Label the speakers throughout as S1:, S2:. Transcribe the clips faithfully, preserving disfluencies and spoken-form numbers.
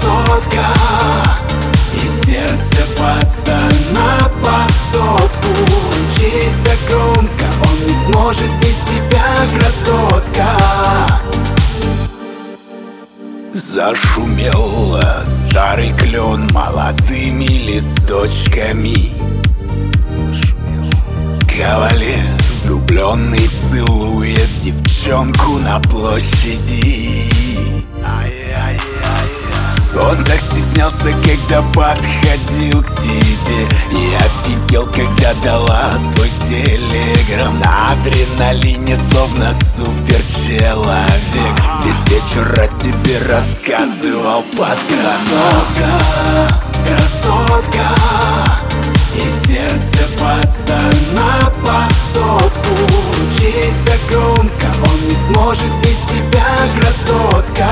S1: красотка, и сердце пацана под сотку. Стучит так громко, он не сможет без тебя, красотка. Зашумел старый клен молодыми листочками. Кавалер влюбленный целует девчонку на площади. Он так стеснялся, когда подходил к тебе, и офигел, когда дала свой телеграм. На адреналине, словно суперчеловек, весь вечер о тебе рассказывал пацан. Красотка, красотка, и сердце пацана под сотку. Стучит так громко, он не сможет без тебя, красотка.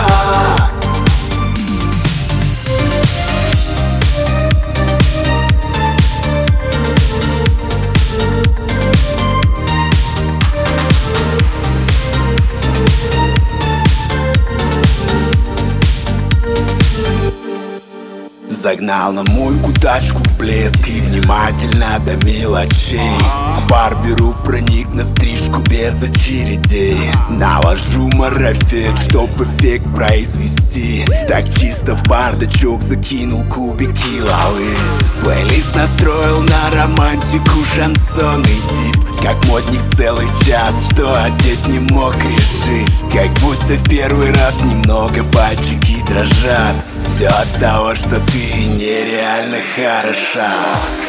S1: Загнал на мойку тачку в блеск и внимательно до мелочей. К барберу проник на стрижку без очередей. Наложу марафет, чтоб эффект произвести. Так чисто в бардачок закинул кубики лавыс. Плейлист настроил на романтику, шансонный тип. Как модник целый час, что одеть не мог решить. Как будто в первый раз немного пальчики дрожат. Все от того, что ты нереально хороша.